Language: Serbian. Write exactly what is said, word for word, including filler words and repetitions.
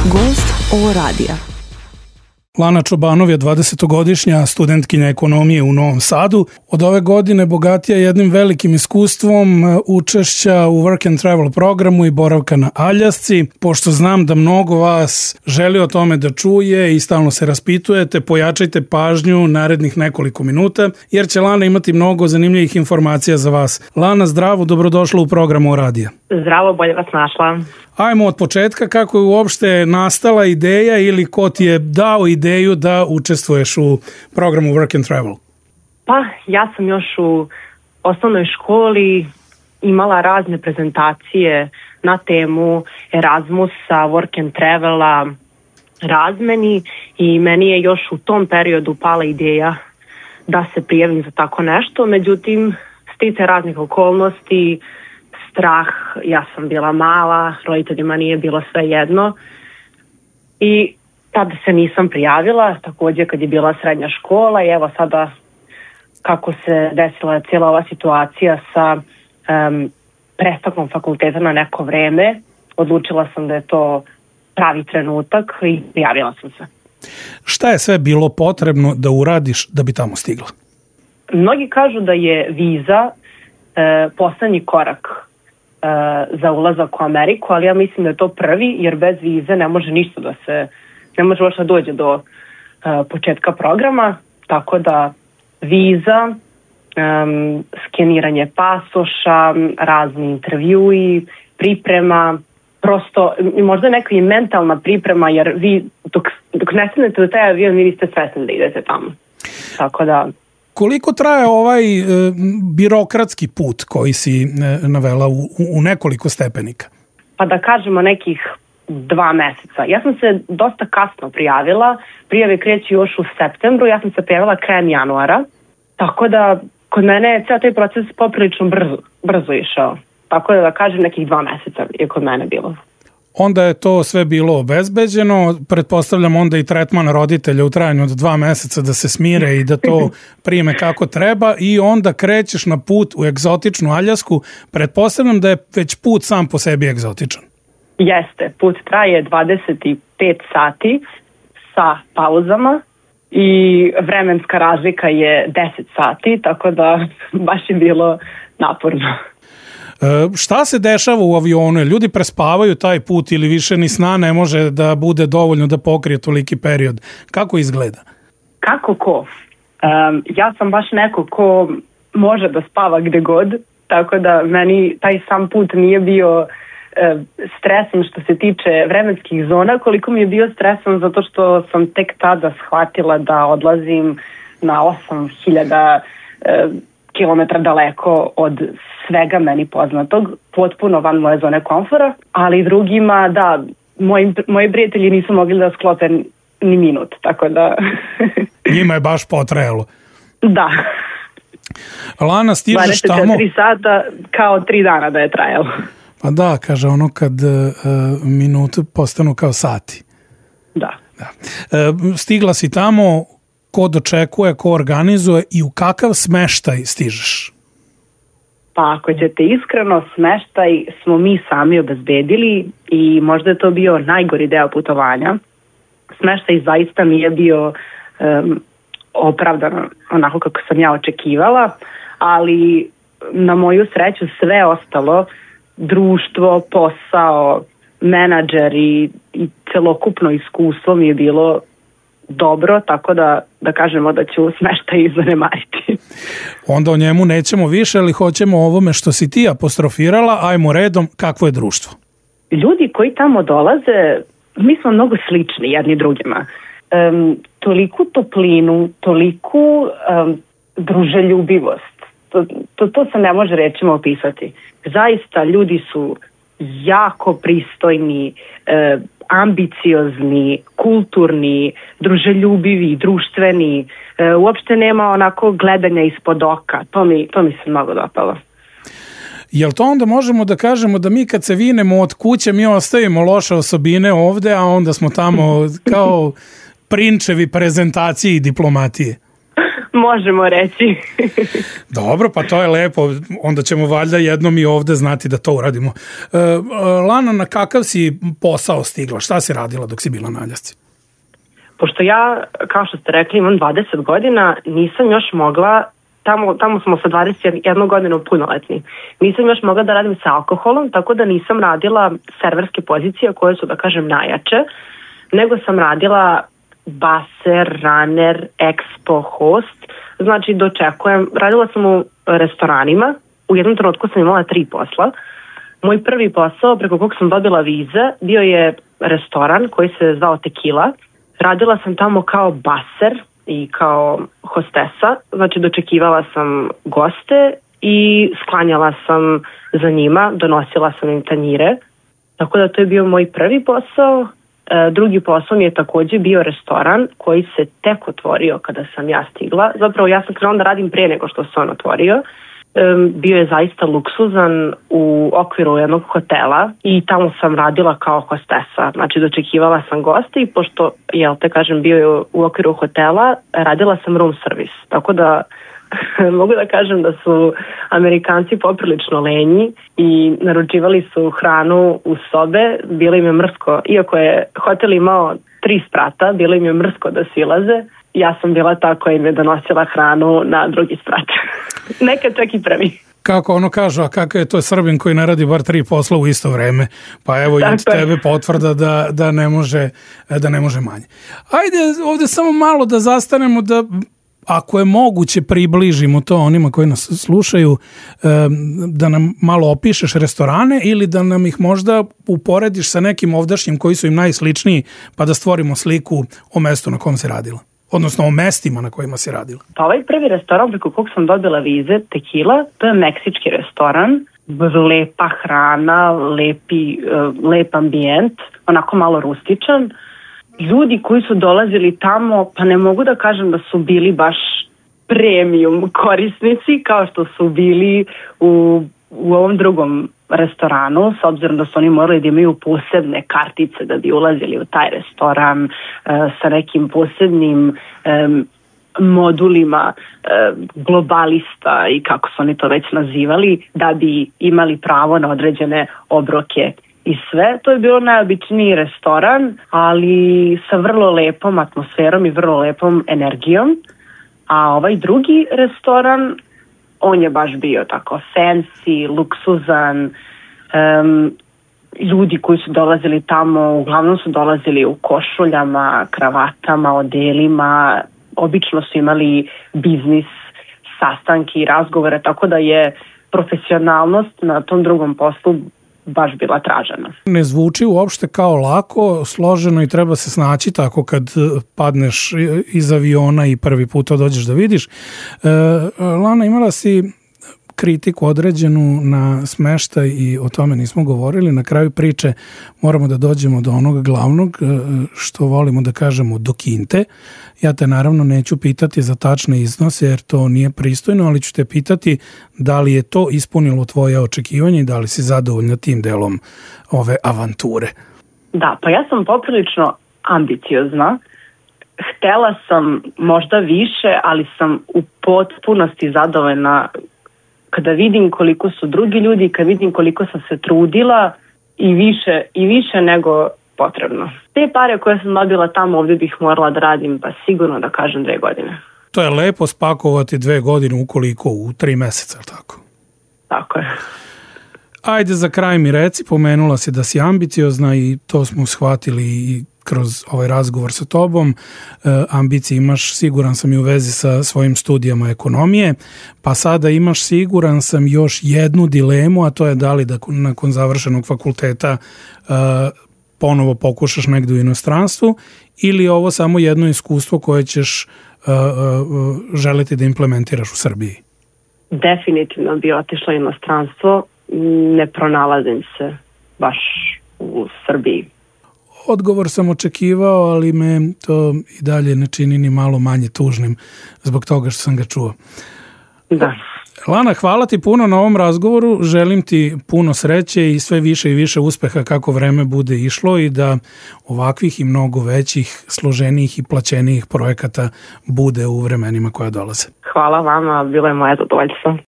Gost ovo radija. Lana Čobanov je dvadesetogodišnja studentkinja ekonomije u Novom Sadu. Od ove godine bogatija jednim velikim iskustvom učešća u Work and Travel programu i boravka na Aljasci. Pošto znam da mnogo vas želi o tome da čuje i stalno se raspitujete, pojačajte pažnju narednih nekoliko minuta, jer će Lana imati mnogo zanimljivih informacija za vas. Lana, zdravo, dobrodošla u programu radija. Zdravo, bolje vas našla. Ajmo od početka, kako je uopšte nastala ideja ili ko ti je dao ideju da učestvuješ u programu Work and Travel? Pa, ja sam još u osnovnoj školi imala razne prezentacije na temu Erasmusa, Work and Travela, razmeni i meni je još u tom periodu pala ideja da se prijavim za tako nešto. Međutim, stice raznih okolnosti, strah, ja sam bila mala, roditeljima nije bilo sve jedno i tada se nisam prijavila, također kad je bila srednja škola i evo sada kako se desila cijela ova situacija sa um, prestankom fakulteta na neko vreme, odlučila sam da je to pravi trenutak i prijavila sam se. Šta je sve bilo potrebno da uradiš da bi tamo stigla? Mnogi kažu da je viza e, poslednji korak za ulazak u Ameriku, ali ja mislim da je to prvi, jer bez vize ne može ništa da se, ne može uopšte dođe do uh, početka programa, tako da viza, um, skeniranje pasoša, razni intervjui, priprema, prosto možda neka i mentalna priprema, jer vi dok, dok ne stanete u taj avion, vi niste svesni da idete tamo. Tako da... Koliko traje ovaj e, birokratski put koji si e, navela u, u nekoliko stepenika? Pa da kažemo nekih dva meseca. Ja sam se dosta kasno prijavila. Prijave kreću još u septembru. Ja sam se prijavila krajem januara. Tako da kod mene je ceo taj proces poprilično brzo, brzo išao. Tako da da kažem nekih dva meseca je kod mene bilo. Onda je to sve bilo obezbeđeno, pretpostavljam onda i tretman roditelja u trajanju od dva meseca da se smire i da to prime kako treba i onda krećeš na put u egzotičnu Aljasku. Pretpostavljam da je već put sam po sebi egzotičan. Jeste, put traje dvadeset pet sati sa pauzama i vremenska razlika je deset sati, tako da baš je bilo naporno. E, šta se dešava u avionu? Ljudi prespavaju taj put ili više ni sna ne može da bude dovoljno da pokrije toliki period? Kako izgleda? Kako ko? Um, ja sam baš neko ko može da spava gde god, tako da meni taj sam put nije bio uh, stresan što se tiče vremenskih zona, koliko mi je bio stresan zato što sam tek tada shvatila da odlazim na osam hiljada uh, kilometra daleko od svega meni poznatog, potpuno van moje zone komfora, ali drugima, da, moji, moji prijatelji nisu mogli da sklope ni minut, tako da... Njima je baš potrajalo. Da. Lana, stižeš tamo... dvadeset četiri sata kao tri dana da je trajalo. Pa da, kaže ono kad uh, minute postanu kao sati. Da. Da. Uh, stigla si tamo, ko dočekuje, ko organizuje i u kakav smeštaj stižeš? Pa ako ćete iskreno, smeštaj smo mi sami obezbedili i možda je to bio najgori deo putovanja. Smeštaj zaista nije bio um, opravdan onako kako sam ja očekivala, ali na moju sreću sve ostalo, društvo, posao, menadžer i, i celokupno iskustvo mi je bilo dobro, tako da, da kažemo da ću smeštaj zanemariti. Onda o njemu nećemo više, ali hoćemo o ovome što si ti apostrofirala, ajmo redom, kakvo je društvo? Ljudi koji tamo dolaze, mi smo mnogo slični jedni drugima. Um, toliku toplinu, toliku um, druželjubivost, to, to, to se ne može rečima opisati. Zaista ljudi su jako pristojni, um, ambiciozni, kulturni, druželjubivi, društveni, e, uopšte nema onako gledanja ispod oka. To mi, to mi se mnogo dopalo. Jel to onda možemo da kažemo da mi kad se vinemo od kuće mi ostavimo loše osobine ovde, a onda smo tamo kao prinčevi prezentacije i diplomatije? Možemo reći. Dobro, pa to je lepo. Onda ćemo valjda jednom i ovde znati da to uradimo. E, Lana, na kakav si posao stigla? Šta si radila dok si bila na Aljasci? Pošto ja, kao što ste rekli, imam dvadeset godina, nisam još mogla, tamo, tamo smo sa dvadeset jednom godinom punoletni, nisam još mogla da radim sa alkoholom, tako da nisam radila serverske pozicije koje su, da kažem, najjače, nego sam radila baser, runner, expo, host, znači dočekujem, radila sam u restoranima, u jednom trenutku sam imala tri posla. Moj prvi posao preko kog sam dobila vize bio je restoran koji se zvao Tequila. Radila sam tamo kao baser i kao hostesa, znači dočekivala sam goste i sklanjala sam za njima, donosila sam im tanjire, tako da to je bio moj prvi posao. Drugi posao mi je takođe bio restoran koji se tek otvorio kada sam ja stigla. Zapravo ja sam krenula da radim pre nego što se on otvorio. Bio je zaista luksuzan u okviru jednog hotela i tamo sam radila kao hostesa. Znači dočekivala sam goste i pošto, jel te kažem, bio je u okviru hotela, radila sam room service. Tako da mogu da kažem da su Amerikanci poprilično lenji i naručivali su hranu u sobe, bilo im je mrsko, iako je hotel imao tri sprata, bilo im je mrsko da silaze, ja sam bila ta koja im je donosila hranu na drugi sprat. Nekad čak i prvi. Kako ono kažu, a kakav je to Srbin koji ne radi bar tri posla u isto vreme, pa evo i od tebe potvrda da, da, ne može, da ne može manje. Ajde ovde samo malo da zastanemo, da ako je moguće približimo to onima koji nas slušaju, da nam malo opišeš restorane ili da nam ih možda uporediš sa nekim ovdašnjim koji su im najsličniji, pa da stvorimo sliku o mestu na kom se radila. Odnosno o mestima na kojima si radila. Pa ovaj prvi restoran preko kog sam dobila vize, Tequila, to je meksički restoran, lepa hrana, lepi, lep ambijent, onako malo rustičan. Ljudi koji su dolazili tamo, pa ne mogu da kažem da su bili baš premium korisnici kao što su bili u, u ovom drugom restoranu, s obzirom da su oni morali da imaju posebne kartice da bi ulazili u taj restoran e, sa nekim posebnim e, modulima e, globalista i kako su oni to već nazivali, da bi imali pravo na određene obroke i sve. To je bilo najobičniji restoran, ali sa vrlo lepom atmosferom i vrlo lepom energijom. A ovaj drugi restoran, on je baš bio tako fancy, luksuzan. Um, ljudi koji su dolazili tamo, uglavnom su dolazili u košuljama, kravatama, odelima. Obično su imali biznis, sastanke i razgovore, tako da je profesionalnost na tom drugom poslu baš bila tražena. Ne zvuči uopšte kao lako, složeno i treba se snaći tako kad padneš iz aviona i prvi put to dođeš da vidiš. E, Lana, imala si kritiku određenu na smeštaj i o tome nismo govorili. Na kraju priče moramo da dođemo do onog glavnog, što volimo da kažemo, do kinte. Ja te naravno neću pitati za tačne iznose jer to nije pristojno, ali ću te pitati da li je to ispunilo tvoje očekivanje i da li si zadovoljna tim delom ove avanture. Da, pa ja sam poprilično ambiciozna. Htela sam možda više, ali sam u potpunosti zadovoljna kada vidim koliko su drugi ljudi, kada vidim koliko sam se trudila i više, i više nego potrebno. Te pare koje sam dobila tamo, ovdje bih morala da radim, pa sigurno da kažem dve godine. To je lepo spakovati dve godine ukoliko u tri meseca, tako? Tako je. Ajde, za kraj mi reci, pomenula si da si ambiciozna i to smo shvatili i kroz ovaj razgovor sa tobom. E, ambicije imaš, siguran sam, i u vezi sa svojim studijama ekonomije, pa sada imaš, siguran sam, još jednu dilemu, a to je da li da nakon završenog fakulteta e, ponovo pokušaš negdje u inostranstvu ili je ovo samo jedno iskustvo koje ćeš e, e, želiti da implementiraš u Srbiji? Definitivno bi otišla u inostranstvo, ne pronalazim se baš u Srbiji. Odgovor sam očekivao, ali me to i dalje ne čini ni malo manje tužnim zbog toga što sam ga čuo. Da. Lana, hvala ti puno na ovom razgovoru, želim ti puno sreće i sve više i više uspeha kako vreme bude išlo i da ovakvih i mnogo većih, složenijih i plaćenijih projekata bude u vremenima koja dolaze. Hvala vama, bilo je moje zadovoljstvo.